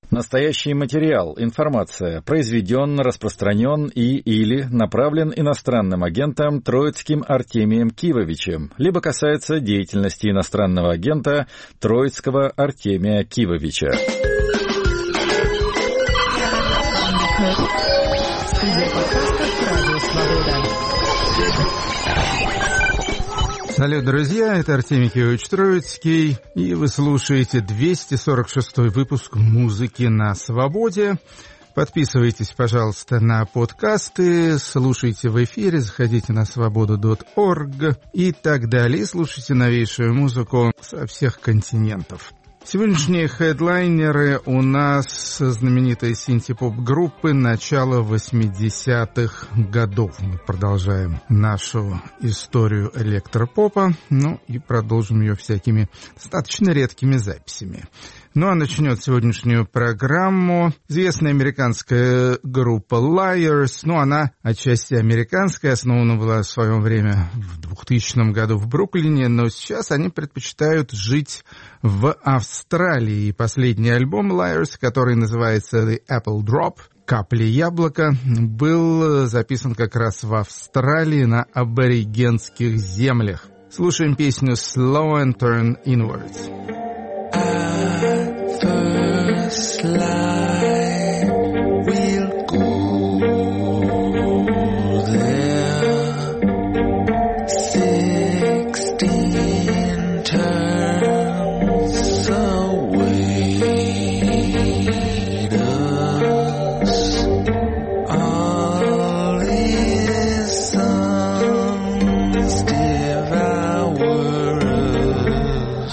Настоящий материал, информация произведен, распространен или направлен иностранным агентом Троицким Артемием Кивовичем, либо касается деятельности иностранного агента Троицкого Артемия Кивовича. Салют, друзья, это Артемий Кивович Троицкий, и вы слушаете 246-й выпуск «Музыки на свободе». Подписывайтесь, пожалуйста, на подкасты, слушайте в эфире, заходите на svoboda.org и так далее. Слушайте новейшую музыку со всех континентов. Сегодняшние хедлайнеры у нас знаменитые синти-поп-группы начала 80-х годов. Мы продолжаем нашу историю электропопа, и продолжим ее всякими достаточно редкими записями. А начнет сегодняшнюю программу известная американская группа Liars. Она отчасти американская, основана была в свое время в 2000 году в Бруклине, но сейчас они предпочитают жить в Австралии. И последний альбом Liars, который называется The Apple Drop, «Капли яблока», был записан как раз в Австралии на аборигенских землях. Слушаем песню Slow and Turn Inwards. First light, we'll go there. 16 turns await us. All his sons devour us.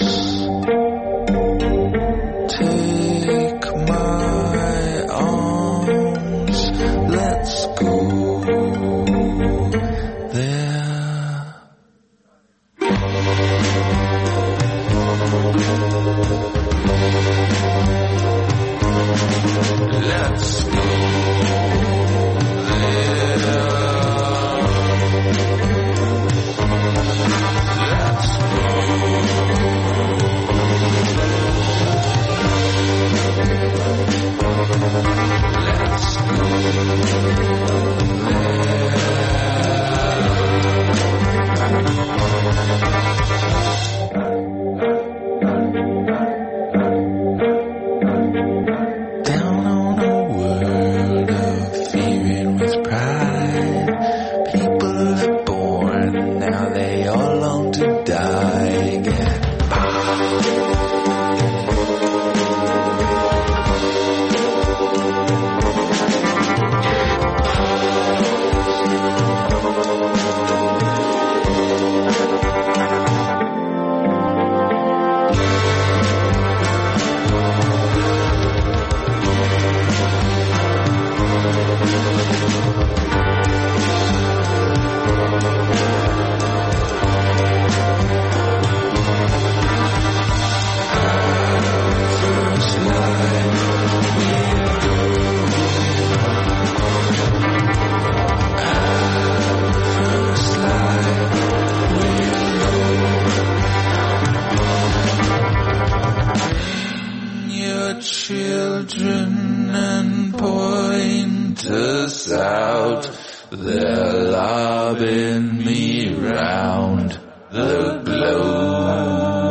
Take my arms, let's go there. Let's go children and point us out. They're lobbing me round the globe.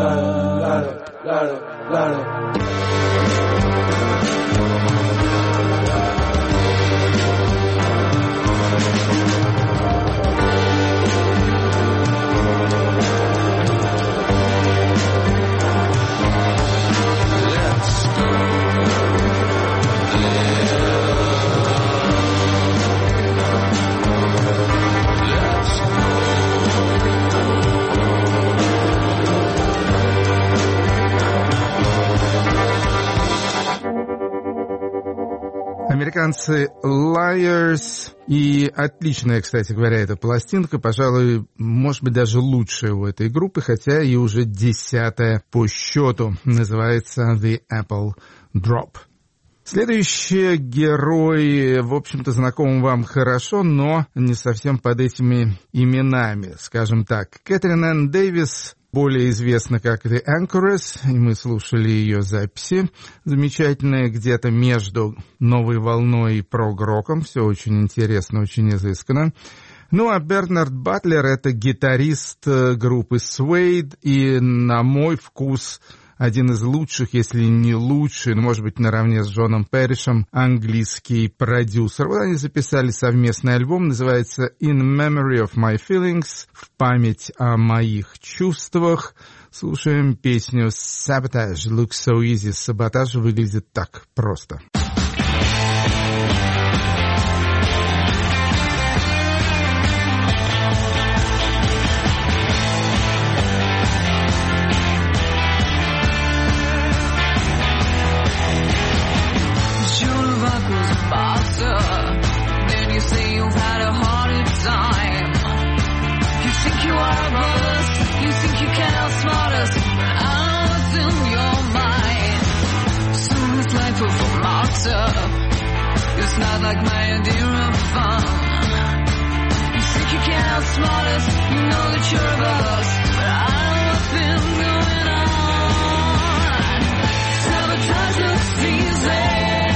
Американцы Liars, и отличная, кстати говоря, эта пластинка, пожалуй, может быть, даже лучшая у этой группы, хотя и уже 10-я по счету, называется The Apple Drop. Следующий герой, в общем-то, знаком вам хорошо, но не совсем под этими именами, скажем так. Кэтрин Энн Дэвис более известна как The Anchoress, и мы слушали ее записи. Замечательная, где-то между новой волной и прог-роком. Все очень интересно, очень изысканно. Ну, а Бернард Батлер — это гитарист группы Suede, и, на мой вкус, один из лучших, если не лучший, но, может быть, наравне с Джоном Пэришем, английский продюсер. Вот они записали совместный альбом, называется «In Memory of My Feelings», в память о моих чувствах. Слушаем песню «Sabotage Looks So Easy». «Саботаж» выглядит так просто. Then you say you've had a harder time. You think you are above us, you think you can outsmart us, but I know what's in your mind. Soon it's life of a martyr. It's not like my idea of fun. You think you can outsmart us, you know that you're above us, but I know what's been going on. Sabotage looks easy.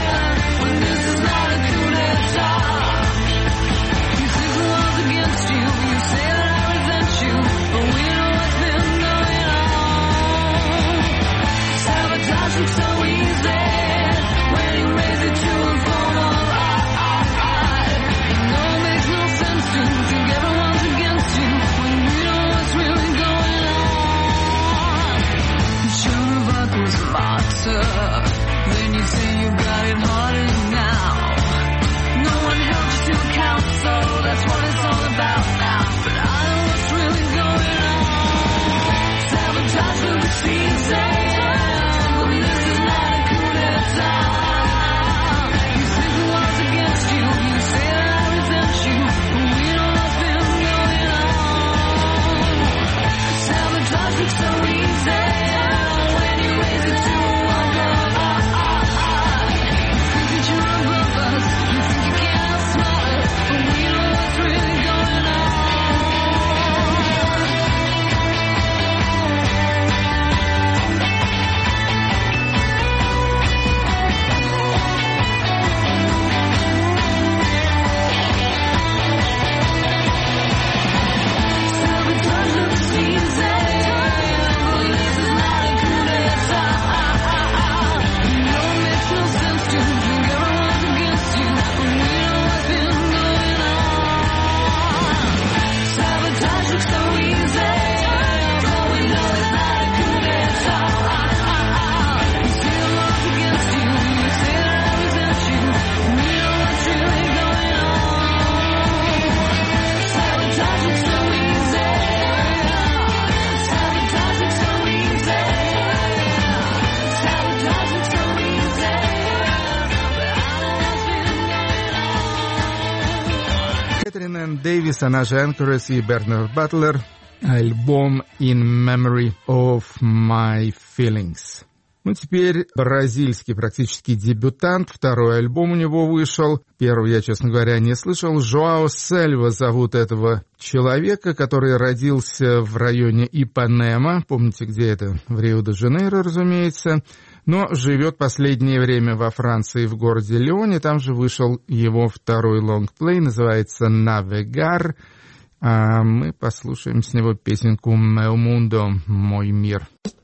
Then you say you got it harder now. No one held you to account, so that's what it's all about now. But I know what's really going on. Sabotage looks easy. This is not a coup d'etat. You think the world's against you, you say that I resent you, but we know what's been going on. Sabotage looks so easy. When you raise it to Дэвис, она же Anchoress, и Бернард Батлер, альбом «In Memory of My Feelings». Ну, теперь бразильский практически дебютант, второй альбом у него вышел, первый я, честно говоря, не слышал. Жоао Сельва зовут этого человека, который родился в районе Ипанема, помните, где это? В Рио-де-Жанейро, разумеется, но живет последнее время во Франции, в городе Лионе. Там же вышел его второй лонгплей, называется «Навегар». А мы послушаем с него песенку «Meu mundo», «Мой мир».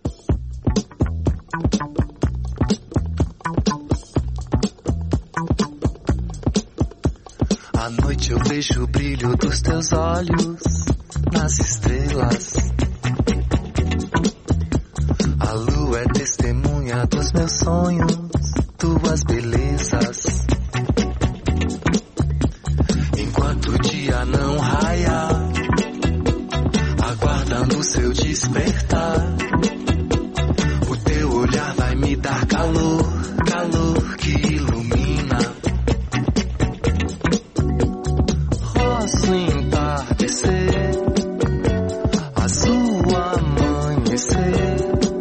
À noite eu vejo o brilho dos teus olhos nas estrelas. A lua é testemunha dos meus sonhos, tuas belezas. Enquanto o dia não raia, aguardando o seu despertar, o teu olhar vai me dar calor, calor que ilumina. Roço entardecer, azul amanhecer.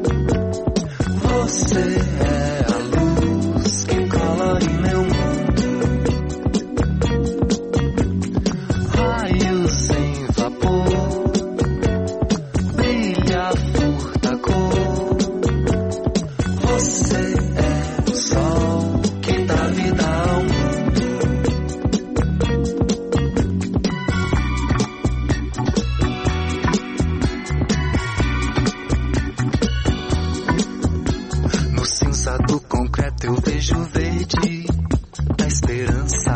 Você é a luz que colore meu mundo. Raios sem vapor, brilha vejo o verde da esperança.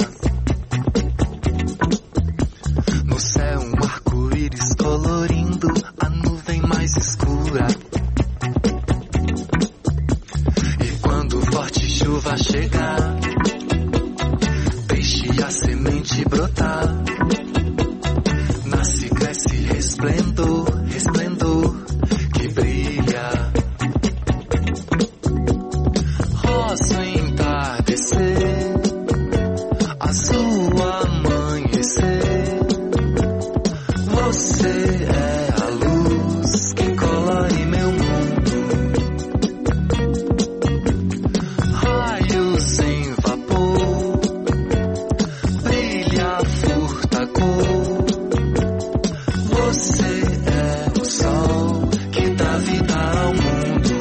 No céu um arco-íris colorindo a nuvem mais escura. E quando forte chuva chegar, deixe a semente brotar. Nasce, cresce, resplendor, resplendor que brilha. Rosa entardecer, azul amanhecer. Você é a luz que colore meu mundo. Raios em vapor, brilha, furta a cor. Você é o sol que dá vida ao mundo.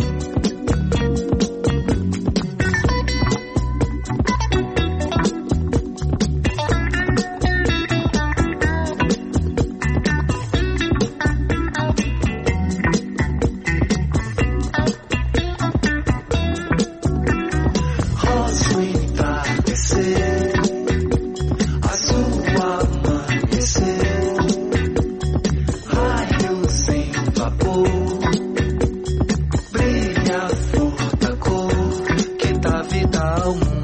Rosa entardecer, azul amanhecer. Raios em vapor, brilha, furta a cor que dá vida ao mundo.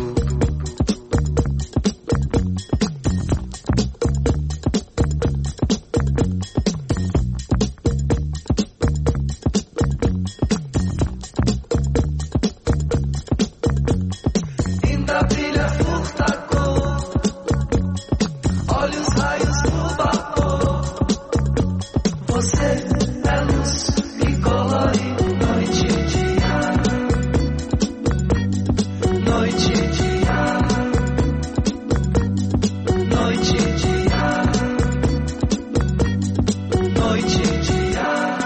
Ainda brilha, furta a cor, olha os raios do vapor. Você é luz que colore noite e dia. Noite e dia. Noite e dia. Noite e dia.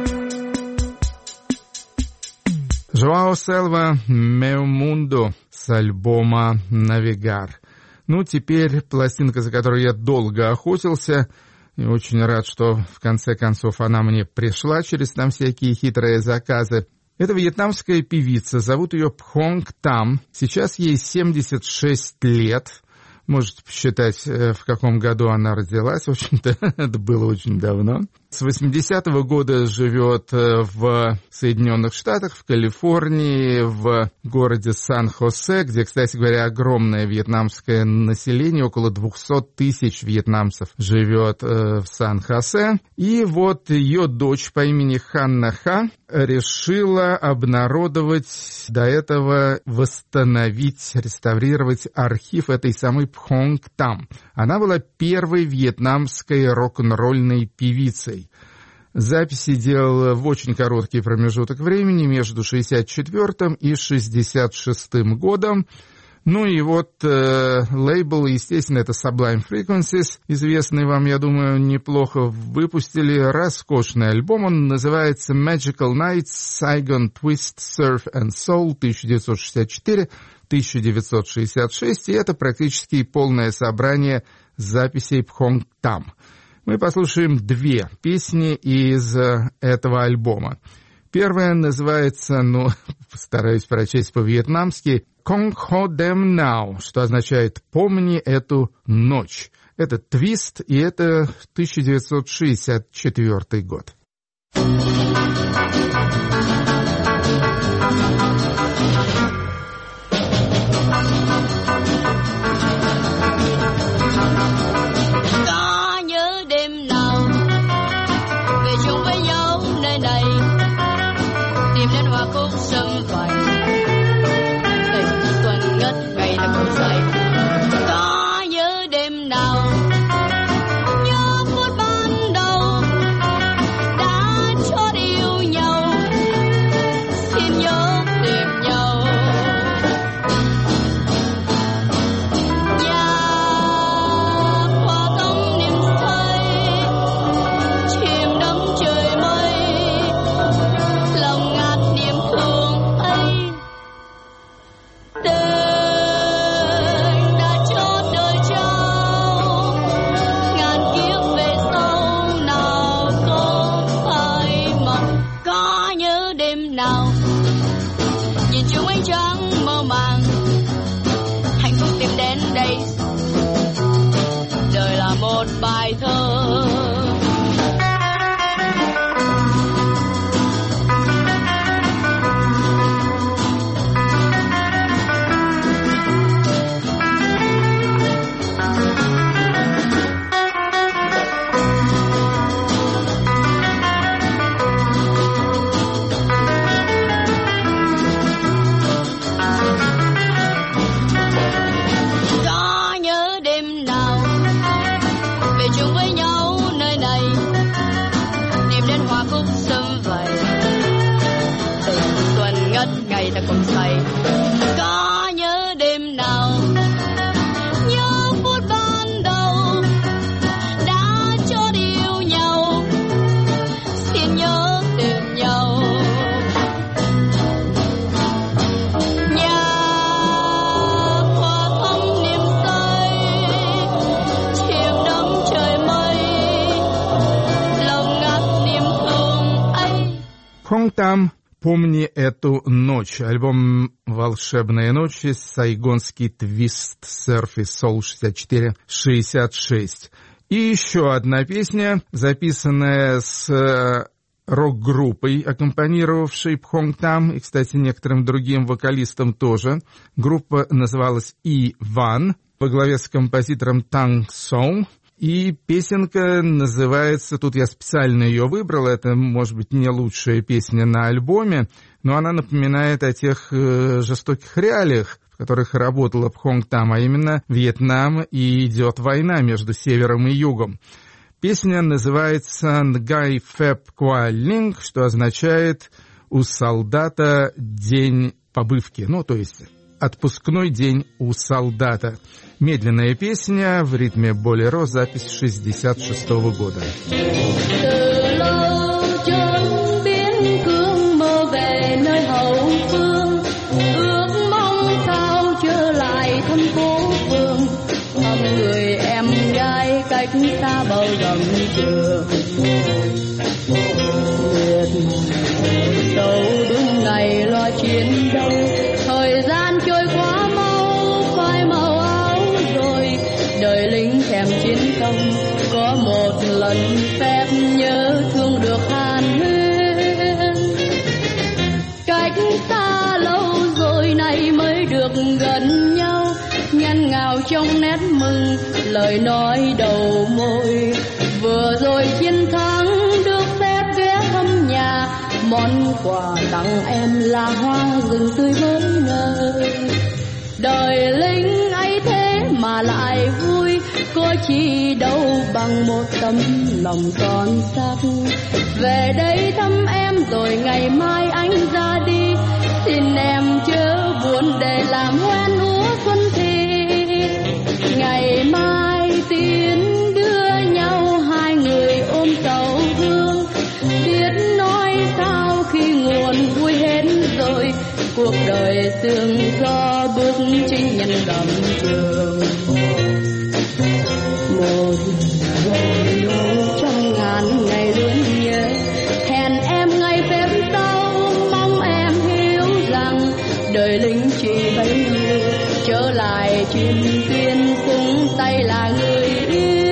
Жоао Селва «Meu Mundo» с альбома «Навигар». Ну, теперь пластинка, за которой я долго охотился, и очень рад, что в конце концов она мне пришла через там всякие хитрые заказы. Это вьетнамская певица, зовут ее Пхонг Там. Сейчас ей 76 лет. Можете посчитать, в каком году она родилась. В общем-то, это было очень давно. С 80-го года живет в Соединенных Штатах, в Калифорнии, в городе Сан-Хосе, где, кстати говоря, огромное вьетнамское население, около 200 тысяч вьетнамцев живет в Сан-Хосе. И вот ее дочь по имени Ханна Ха решила обнародовать, до этого восстановить, реставрировать архив этой самой Пхонг Там. Она была первой вьетнамской рок-н-ролльной певицей. Записи делала в очень короткий промежуток времени, между 64-м и 66-м годом. Ну и вот лейбл, естественно, это Sublime Frequencies, известный вам, я думаю, неплохо, выпустили роскошный альбом. Он называется Magical Nights, Saigon Twist, Surf and Soul 1964-1966, и это практически полное собрание записей Пхонг Там. Мы послушаем две песни из этого альбома. Первая называется, постараюсь прочесть по-вьетнамски, «Kong Ho Dem Now», что означает «помни эту ночь». Это «Твист», и это 1964 год. Nhớ phút ban đầu đã chót yêu nhau. Хонгтам, «Помни эту ночь», альбом «Волшебные ночи», сайгонский твист, серф и сол 64-66. И еще одна песня, записанная с рок-группой, аккомпанировавшей Пхонгтам, и, кстати, некоторым другим вокалистам тоже. Группа называлась «И-Ван», во главе с композитором Танг Сон. И песенка называется, тут я специально ее выбрал, это, может быть, не лучшая песня на альбоме, но она напоминает о тех жестоких реалиях, в которых работала Пхонгтам, а именно Вьетнам, и идет война между севером и югом. Песня называется «Нгай Фэб Куа Линг», что означает «У солдата день побывки», ну, то есть «Отпускной день у солдата». Медленная песня в ритме болеро, запись 66-го года. Từ lâu chốn biên cương mơ về nơi hậu phương, ước mong sao trở lại thăm phố phường, thăm người em gái cách xa bao dặm trường. Việt sâu đúng ngày lo chiến đấu, thời gian trôi quá mau, phai màu áo rồi, đời lính thèm chiến công, có một lần phép nhớ thương được hàn huyên. Cách xa lâu rồi này mới được gần nhau, nhăn ngào trong nét mừng, lời nói đầu môi. Vừa rồi chiến thắng được phép ghé thăm nhà, món quà tặng em là hoa rừng tươi mới nở. Đời lính ấy thế mà lại vui, có chi đâu bằng một tấm lòng son sắc. Về đây thăm em rồi ngày mai anh ra đi, xin em chớ buồn để làm hoen úa xuân thì. Ngày mai tiến đưa nhau hai người ôm sầu thương, biết nói sao khi nguồn vui hết rồi, cuộc đời sương gió bước chinh nhân đầm trường. Một rồi trong ngàn ngày luôn nhớ, hẹn em ngày phép sau, mong em hiểu rằng đời lính chỉ bấy nhiêu, trở lại chiến tuyến súng tay là người yêu.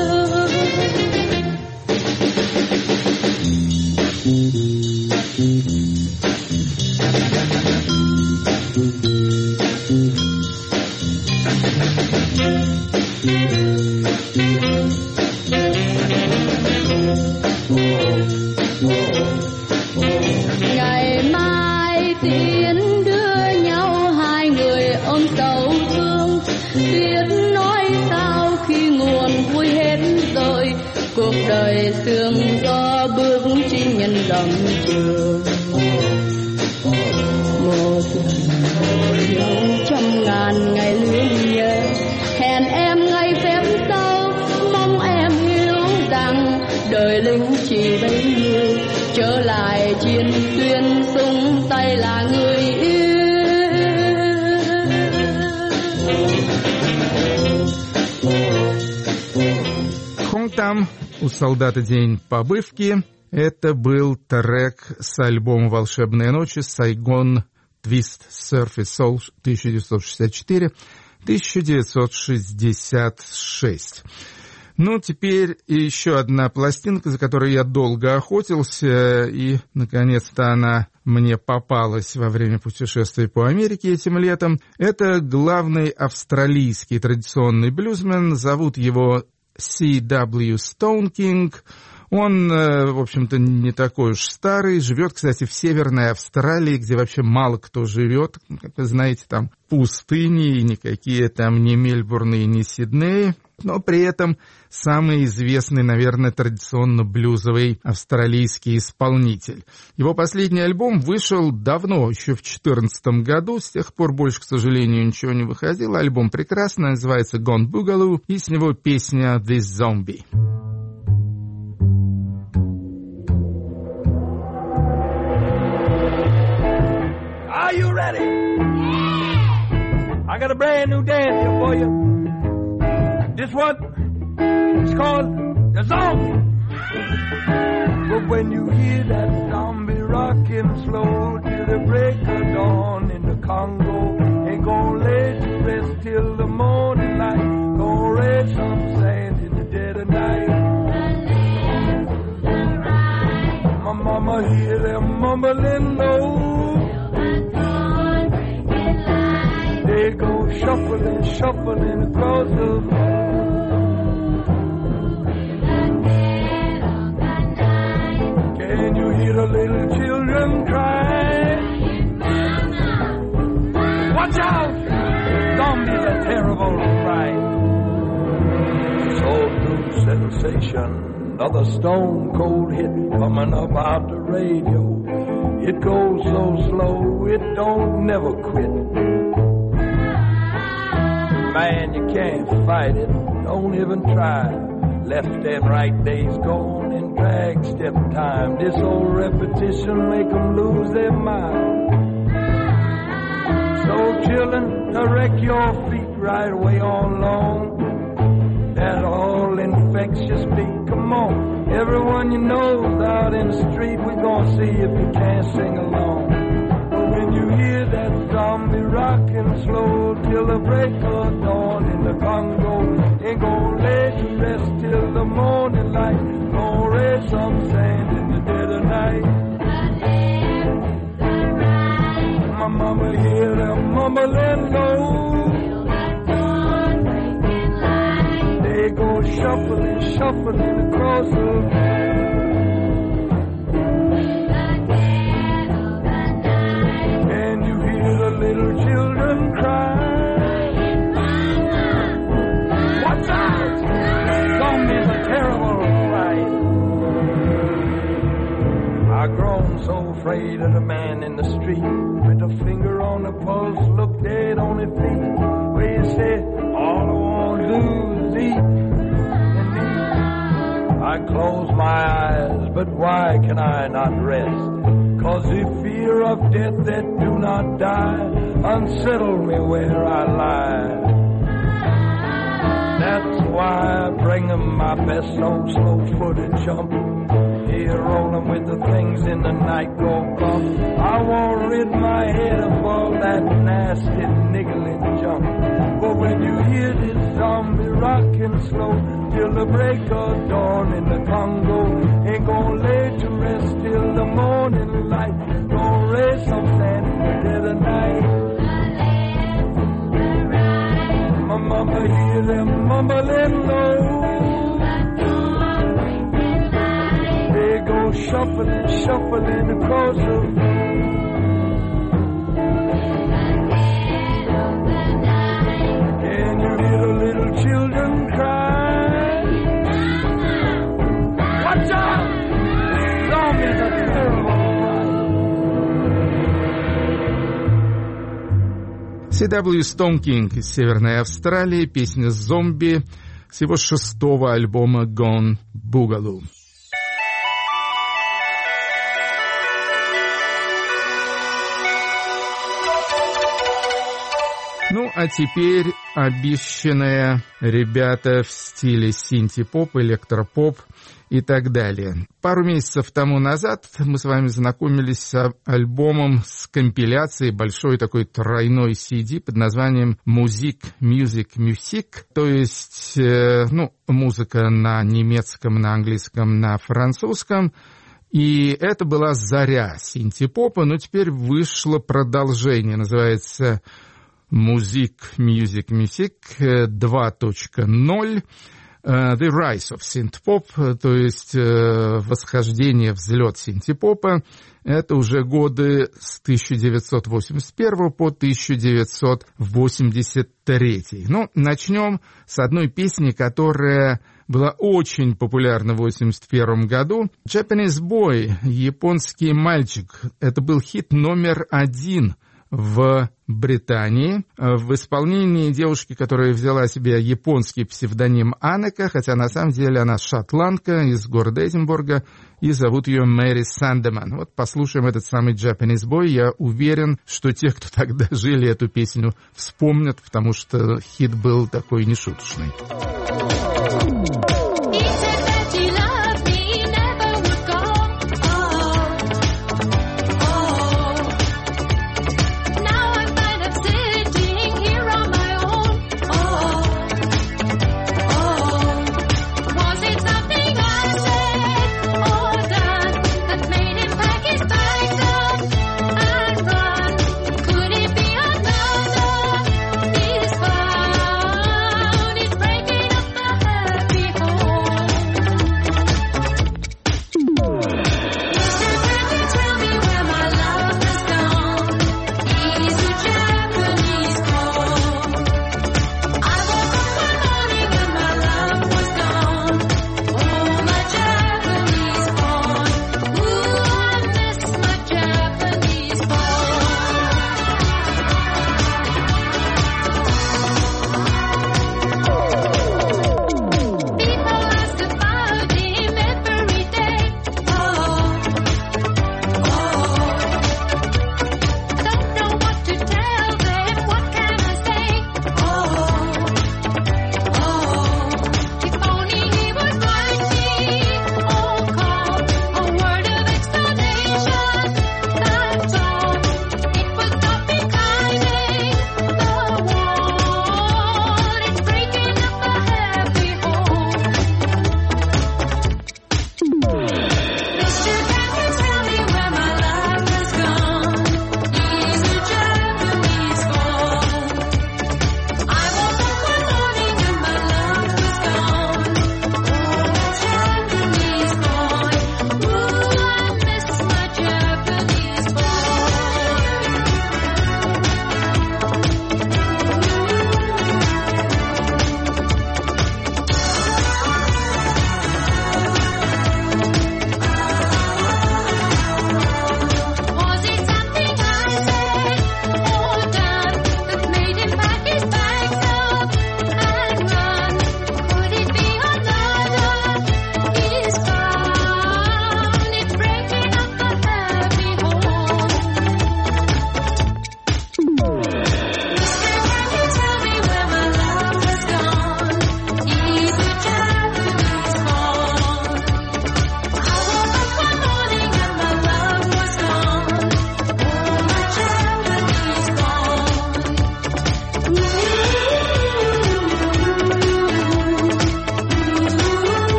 Ngày mai tiến đưa nhau hai người ôm sầu thương, biết nói sao khi nguồn vui hết rồi, cuộc đời sương gió bước chinh nhân dặm trường. Một dấu trăm ngàn ngày luôn nhớ, hẹn em ngày phép sau, mong em hiểu rằng đời lính chỉ bấy nhiêu, trở lại chiến tuyến súng tay là người yêu. Хонгтам, «У солдата день побывки». Это был трек с альбома «Волшебные ночи», Сайгон Твист, серф и сол 1964-1966. Ну, теперь еще одна пластинка, за которой я долго охотился, и, наконец-то, она мне попалась во время путешествий по Америке этим летом. Это главный австралийский традиционный блюзмен, зовут его C.W. Stone King. Он, в общем-то, не такой уж старый, живет, кстати, в Северной Австралии, где вообще мало кто живет. Как вы знаете, там пустыни, и никакие там ни Мельбурны, ни Сиднеи. Но при этом самый известный, наверное, традиционно блюзовый австралийский исполнитель. Его последний альбом вышел давно, еще в 2014 году. С тех пор больше, к сожалению, ничего не выходило. Альбом прекрасный, называется «Gone Boogaloo», и с него песня «This Zombie». Are you ready? I got a brand new dance here for you. This one is called The Zombie. But when you hear that zombie rocking slow till the break of dawn in the Congo, ain't gonna lay to rest till the morning light. Gonna raise some sand in the dead of night. My mama hear them mumbling low. They go shuffling, shuffling across the floor. Can you hear the little children cry? Watch out! Zombies are terrible to fight. Soul Food sensation, another stone cold hit coming up out the radio. It goes so slow, it don't never quit. Man, you can't fight it, don't even try. Left and right days gone in drag step time. This old repetition make them lose their mind. So children, direct your feet right away on long. That all infectious beat, come on. Everyone you know's out in the street, we gonna see if you can't sing along. But when you hear that zombie rockin' slow till the break of dawn in the Congo, ain't gonna lay to rest till the morning light. Gonna raise some sand in the dead of night. My mama hear them mumbling low. They go shuffling, shuffling across the floor. And you hear the little children cry. Watch out! Zombies are terrible to fight. I've grown so afraid of the man in the street with a finger on the pulse, look dead on his feet. Where you say, all I want to do is eat and eat. I close my eyes, but why can I not rest? 'Cause the fear of death that do not die unsettle me where I lie. That's why I bring 'em my best old slow-footed jump. Here rolling with the things in the night go bump. I won't rid my head of all that nasty niggling jump. But when you hear this zombie rockin' slow till the break of dawn in the Congo, ain't gonna lay to rest till the morning light. Gonna raise some sand in the dead of night. My mama hear them mumbling low. They go shuffling, shuffling across the floor. Can you hear the little children cry? Watch out! Zombies are terrible. C.W. Stone King из Северной Австралии, песня «Зомби» с его 6-го альбома «Gone Boogaloo». Ну, а теперь обещанные ребята в стиле синти-поп, электропоп и так далее. Пару месяцев тому назад мы с вами знакомились с альбомом с компиляцией, большой такой тройной CD под названием «Music, то есть, музыка на немецком, на английском, на французском. И это была заря синти-попа, но теперь вышло продолжение, называется Music 2.0, The Rise of Synthpop, то есть восхождение, взлет синтепопа. Это уже годы с 1981 по 1983. Ну, начнем с одной песни, которая была очень популярна в 1981 году. Japanese Boy, японский мальчик. Это был хит номер 1 в Британии в исполнении девушки, которая взяла себе японский псевдоним Анека, хотя на самом деле она шотландка из города Эдинбурга, и зовут ее Мэри Сандеман. Вот послушаем этот самый Japanese Boy. Я уверен, что те, кто тогда жили, эту песню вспомнят, потому что хит был такой нешуточный. He said that he loved me, never would go.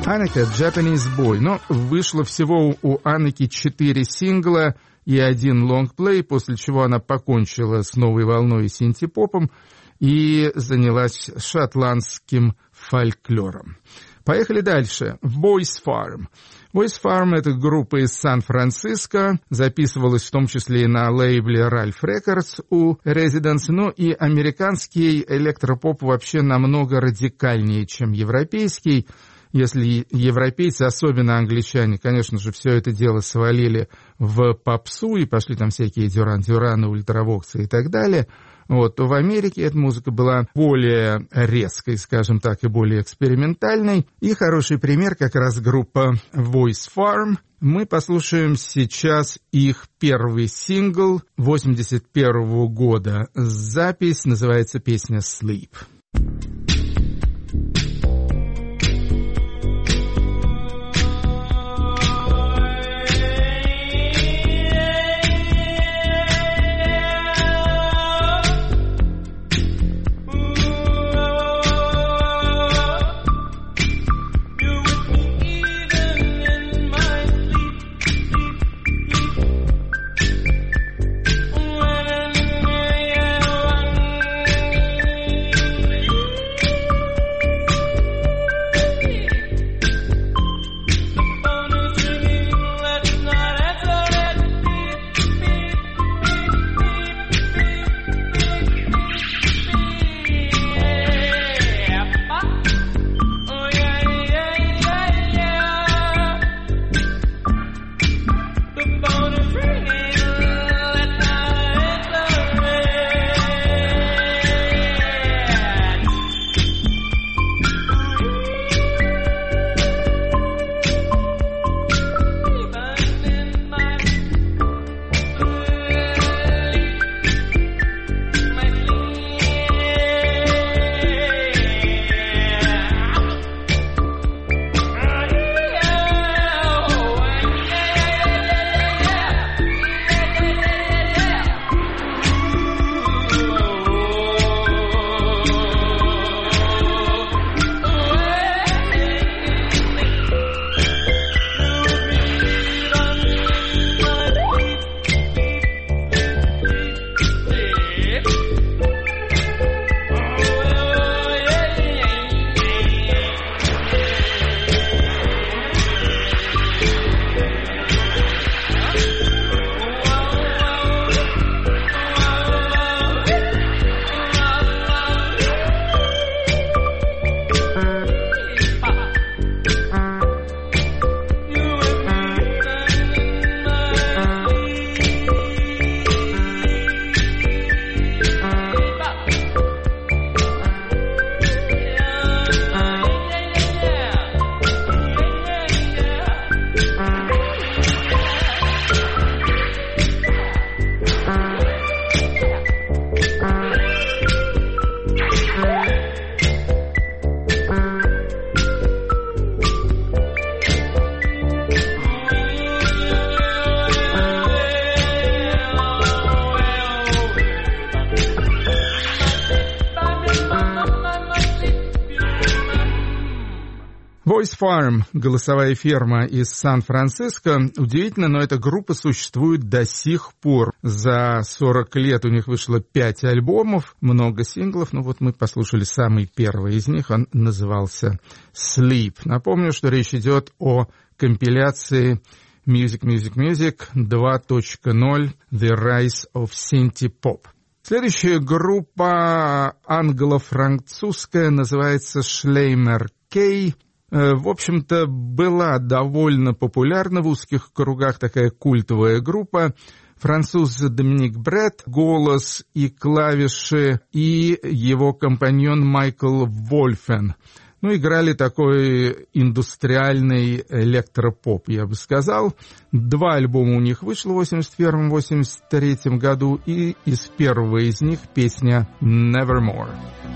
Анника Japanese Boy. Но вышло всего у Анники 4 сингла и 1 лонгплей, после чего она покончила с новой волной и синти-попом и занялась шотландским фольклором. Поехали дальше. Boys Farm. Boys Farm — это группа из Сан-Франциско, записывалась в том числе и на лейбле Ralph Records у Residence, но и американский электропоп вообще намного радикальнее, чем европейский. Если европейцы, особенно англичане, конечно же, все это дело свалили в попсу и пошли там всякие Дюран-Дюраны, ультравоксы и так далее, вот, то в Америке эта музыка была более резкой, скажем так, и более экспериментальной. И хороший пример как раз группа Boys Farm. Мы послушаем сейчас их первый сингл 1981 года. Запись называется песня «Sleep». Boys Farm, голосовая ферма из Сан-Франциско. Удивительно, но эта группа существует до сих пор. За 40 лет у них вышло 5 альбомов, много синглов. Ну вот мы послушали самый первый из них, он назывался «Sleep». Напомню, что речь идет о компиляции Music 2.0 The Rise of Synthie-Pop. Следующая группа англо-французская называется Schleimer K. В общем-то, была довольно популярна в узких кругах такая культовая группа. Француз Доминик Брет, голос и клавиши, и его компаньон Майкл Вольфен. Ну, играли такой индустриальный электропоп, я бы сказал. 2 альбома у них вышло в 1981-1983 году, и из первого из них песня «Nevermore».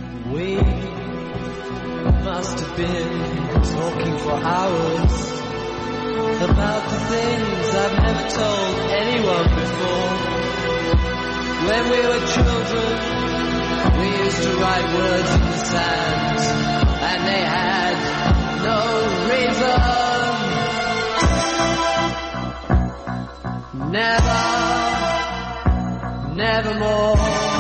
Must have been talking for hours about the things I've never told anyone before. When we were children, we used to write words in the sand, and they had no reason Never, nevermore.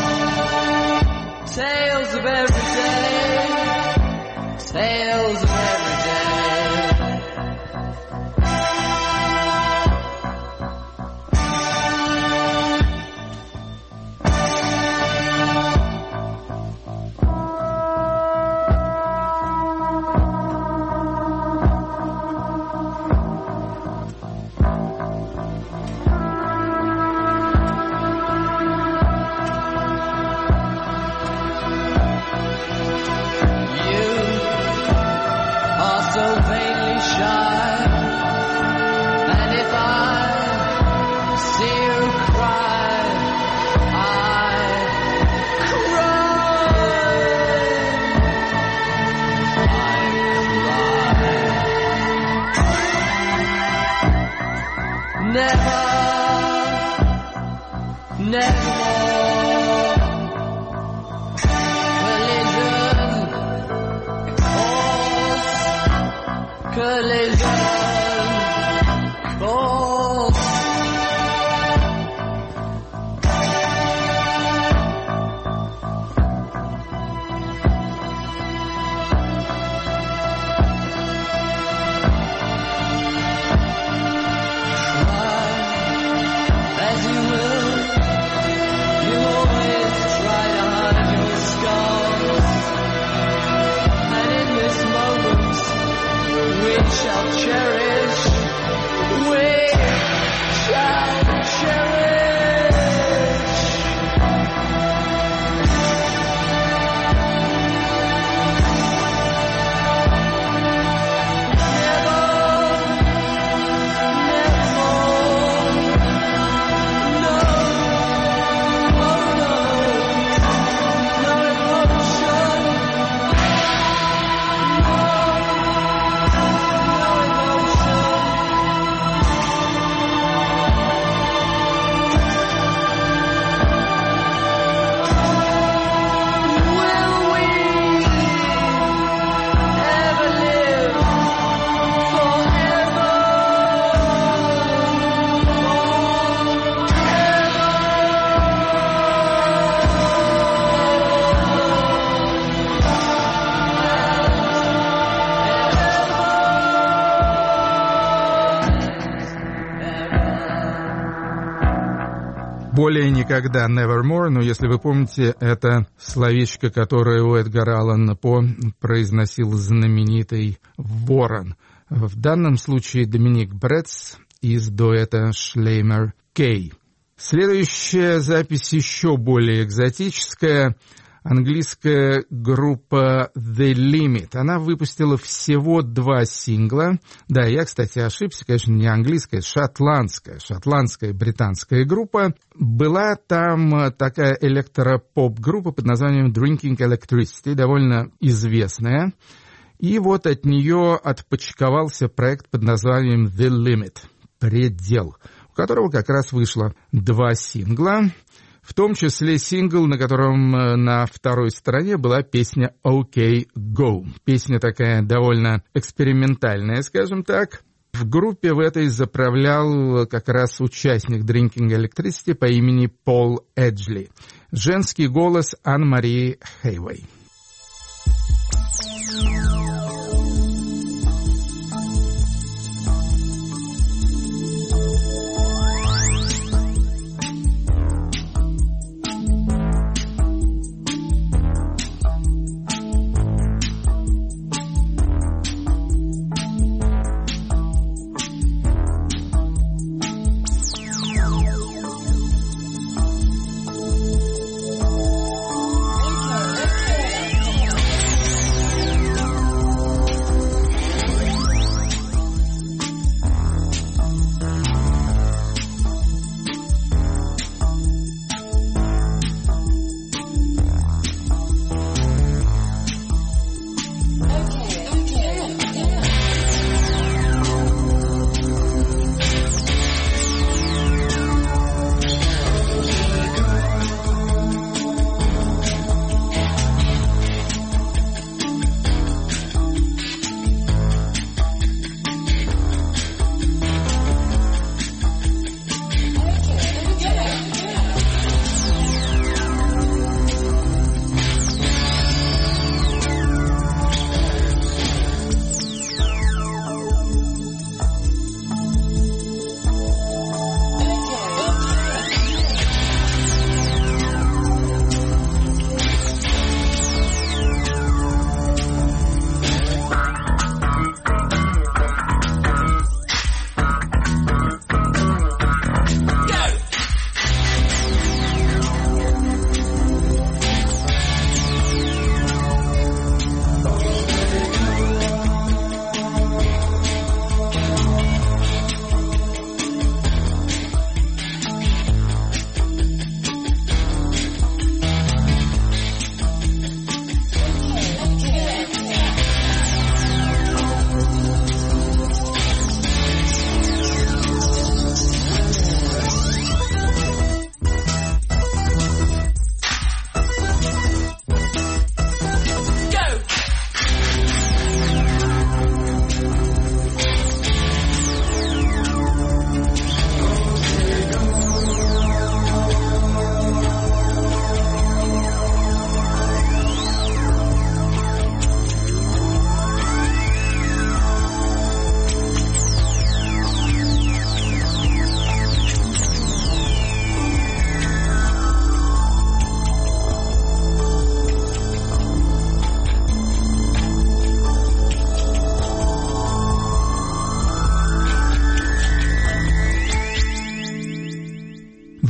Tales of every day, tales of every day. Более никогда, nevermore, но если вы помните, это словечко, которое у Эдгара Аллана По произносил знаменитый Ворон. В данном случае Доминик Бретц из дуэта Шлеймер Кей. Следующая запись еще более экзотическая. Английская группа The Limit. Она выпустила всего 2 сингла. Да, я, кстати, ошибся, конечно, не английская, шотландская британская группа. Была там такая электропоп-группа под названием Drinking Electricity, довольно известная. И вот от нее отпочковался проект под названием The Limit, предел, у которого как раз вышло 2 сингла. В том числе сингл, на котором на второй стороне была песня «OK Go». Песня такая довольно экспериментальная, скажем так. В группе в этой заправлял как раз участник Drinking Electricity по имени Пол Эджли. Женский голос Анн-Мари Хейвей.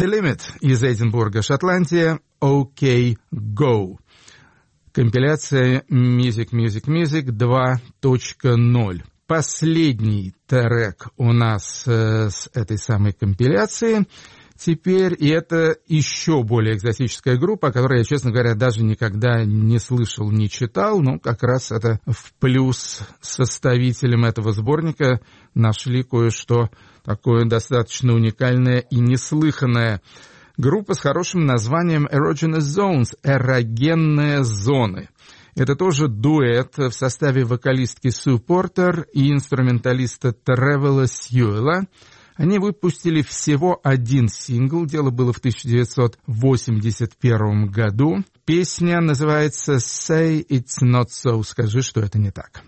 The Limit из Эдинбурга, Шотландия, OK Go. Компиляция Music 2.0. Последний трек у нас с этой самой компиляции теперь, и это еще более экзотическая группа, о которой я, честно говоря, даже никогда не слышал, не читал, но как раз это в плюс составителям этого сборника нашли кое-что такое достаточно уникальное и неслыханное. Группа с хорошим названием Erogenous Zones, эрогенные зоны. Это тоже дуэт в составе вокалистки Су Портер и инструменталиста Тревела Сьюэлла. Они выпустили всего один сингл, дело было в 1981 году. Песня называется «Say It's Not So», «Скажи, что это не так».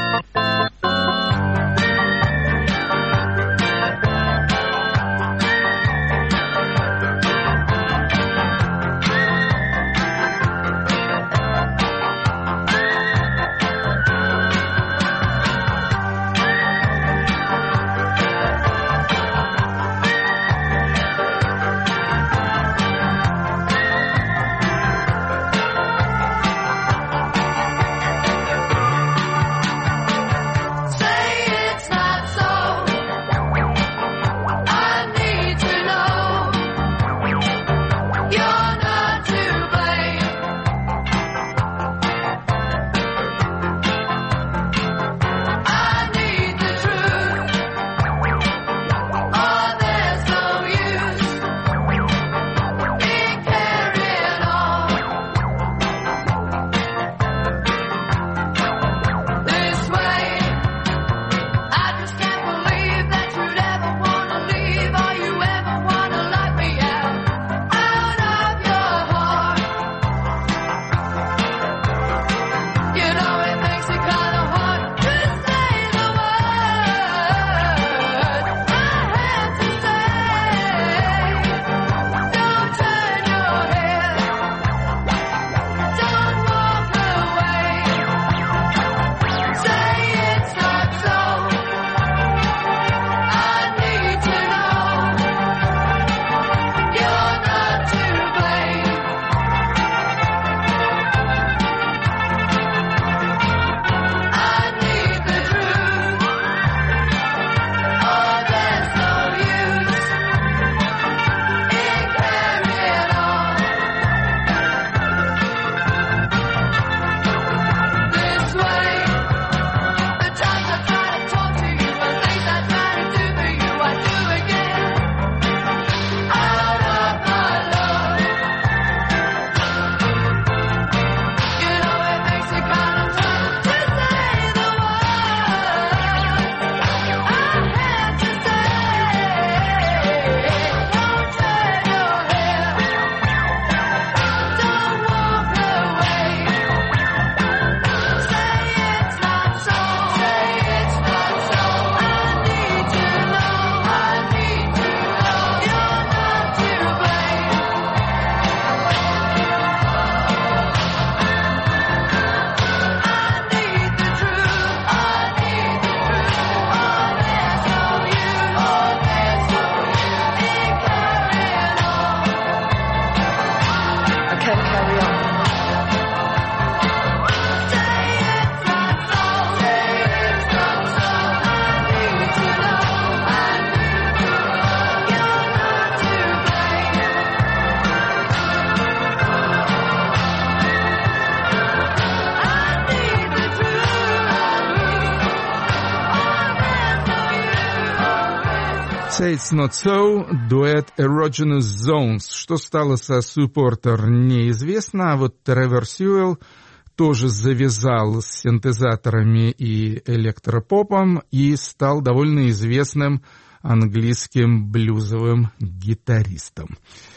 Say It's Not So, дуэт Erogenous Zones. Что стало со Су Портер, неизвестно, а вот Тревор Сьюэлл тоже завязал с синтезаторами и электропопом и стал довольно известным английским блюзовым гитаристом.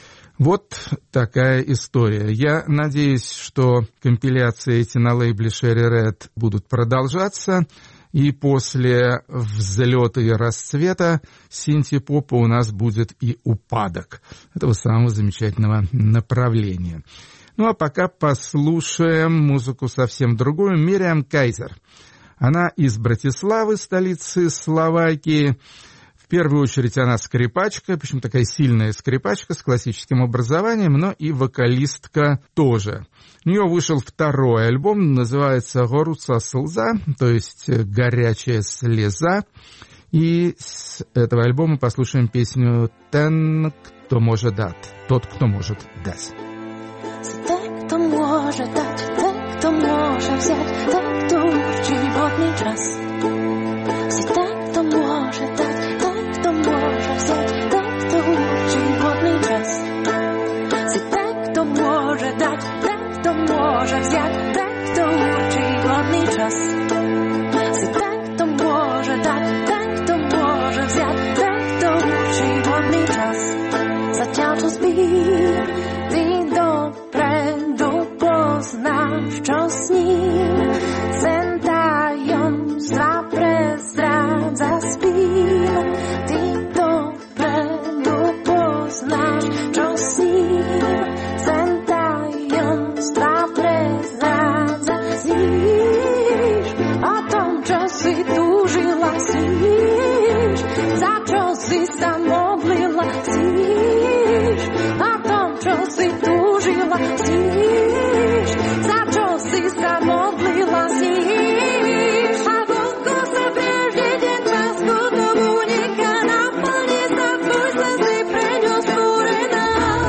Вот такая история. Я надеюсь, что компиляции эти на лейбле Cherry Red будут продолжаться, и после взлета и расцвета синти-попа у нас будет и упадок этого самого замечательного направления. Ну а пока послушаем музыку совсем другую. Мириам Кайзер. Она из Братиславы, столицы Словакии. В первую очередь она скрипачка, причем такая сильная скрипачка с классическим образованием, но и вокалистка тоже. У нее вышел второй альбом, называется «Горуца слеза», то есть «Горячая слеза». И с этого альбома послушаем песню «Ten, кто может дать», «Тот, кто может дать». Ten, кто может дать, ten, кто может взять, ten, кто животный час. Ten, кто может дать, ten, кто может взять, ten, кто животный час. Ten, кто может дать, ten, кто может взять, ten, кто животный час. Ten, кто может dać, ten, kto może wziąć, ten, kto żywotny czas. Zatiaľ čo spím, ty dopredu poznáš, čo s ním. Sen tajomstva prezrádza spím, ty dopredu poznáš, čo s ním. Sen tajomstva prezrádza sníš o tom, čo si túžila, sníš, za čo si sa modlila, sníš o tom, čo si túžila, sníš, za čo si sa modlila, sníš. A vonku sa bežne deň pásku do únika naplní sa tvoj sen si pre ňu stvorená.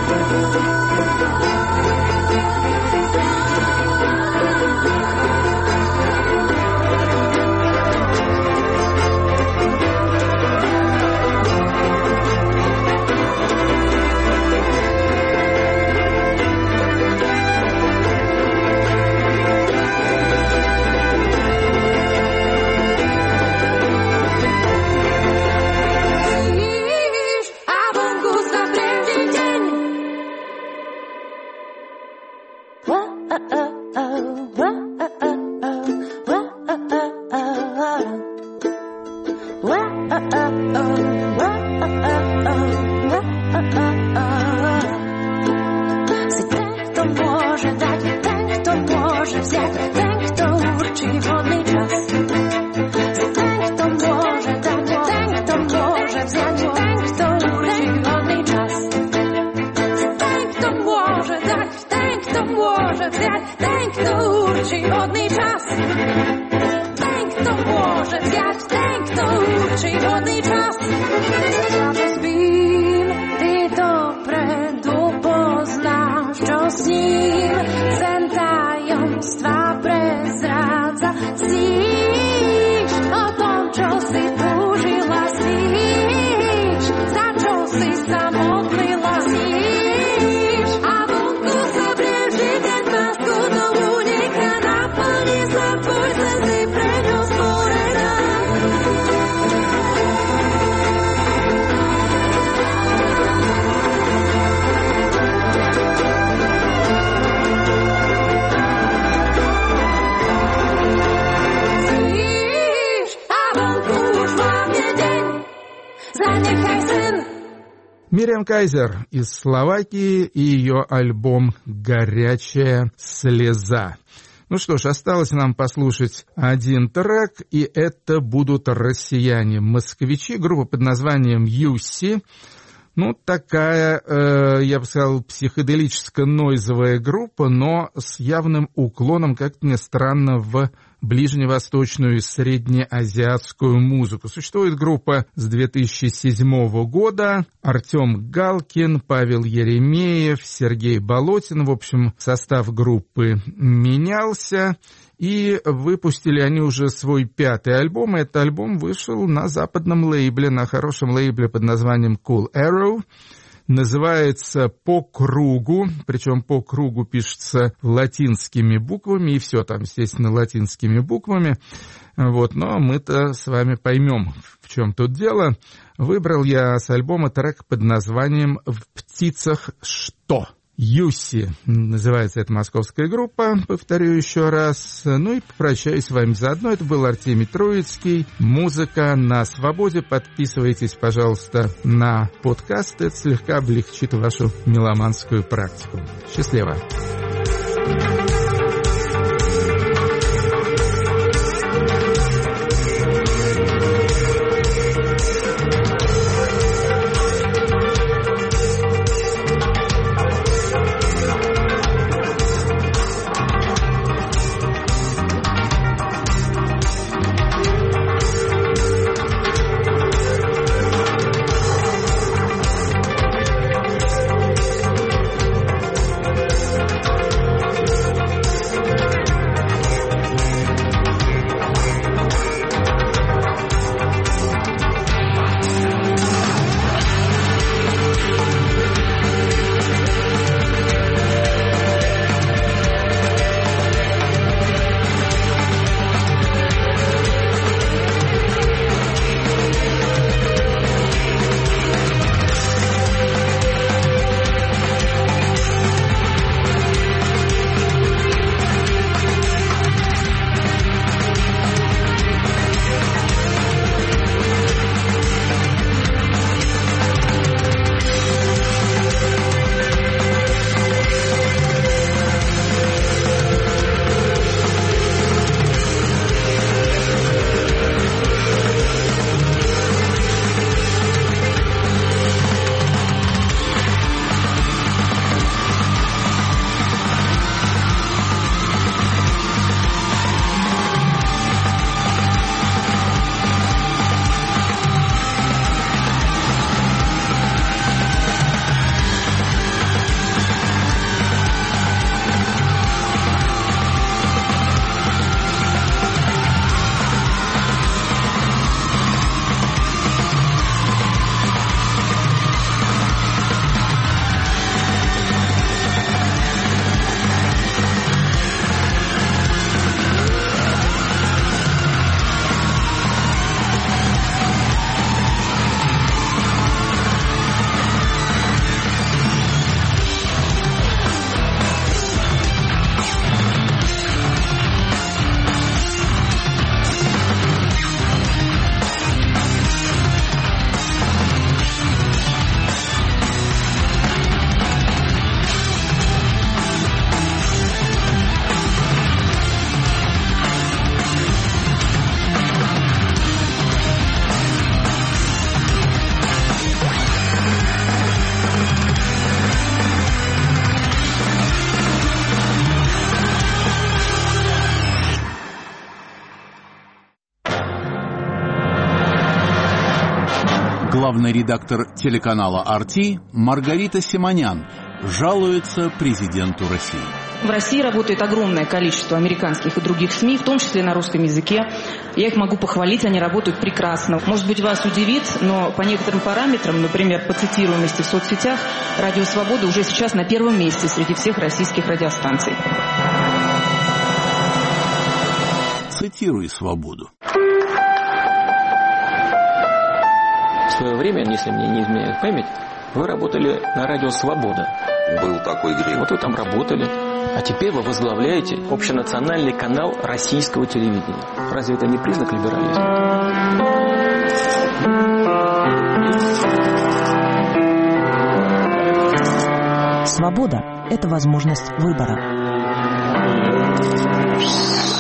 Мириам Кайзер из Словакии и ее альбом «Горячая слеза». Ну что ж, осталось нам послушать один трек, и это будут россияне-москвичи, группа под названием «Юси». Ну, такая, я бы сказал, психоделическо-нойзовая группа, но с явным уклоном, как ни странно, в ближневосточную и среднеазиатскую музыку. Существует группа с 2007 года. Артем Галкин, Павел Еремеев, Сергей Болотин. В общем, состав группы менялся. И выпустили они уже свой 5-й альбом. Этот альбом вышел на западном лейбле, на хорошем лейбле под названием Cool Arrow. Называется «По кругу», причем «По кругу» пишется латинскими буквами, и все там, естественно, латинскими буквами. Вот, но мы-то с вами поймем, в чем тут дело. Выбрал я с альбома трек под названием «В птицах что?». «Юси» называется эта московская группа, повторю еще раз. Ну и попрощаюсь с вами заодно. Это был Артемий Троицкий. Музыка на свободе. Подписывайтесь, пожалуйста, на подкасты. Это слегка облегчит вашу меломанскую практику. Счастливо! Главный редактор телеканала RT Маргарита Симонян жалуется президенту России. В России работает огромное количество американских и других СМИ, в том числе на русском языке. Я их могу похвалить, они работают прекрасно. Может быть, вас удивит, но по некоторым параметрам, например, по цитируемости в соцсетях, «Радио Свобода» уже сейчас на первом месте среди всех российских радиостанций. Цитируй «Свободу». В свое время, если мне не изменяет память, вы работали на радио «Свобода». Был такой грех. Вот вы там работали. А теперь вы возглавляете общенациональный канал российского телевидения. Разве это не признак либерализма? Свобода – это возможность выбора.